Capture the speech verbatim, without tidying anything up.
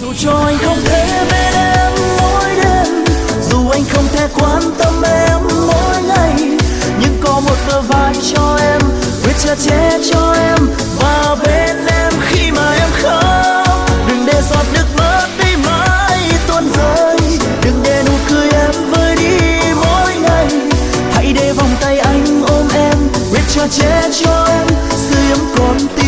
Dù cho anh không thể bên em mỗi đêm, dù anh không thể quan tâm em mỗi ngày, nhưng có một bờ vai cho em, quyết chở che cho em và bên em khi mà em khóc. Đừng để giọt nước mắt đi mãi tuôn rơi, đừng để nụ cười em vơi đi mỗi ngày. Hãy để vòng tay anh ôm em, quyết chở che cho em sưởi ấm con tim.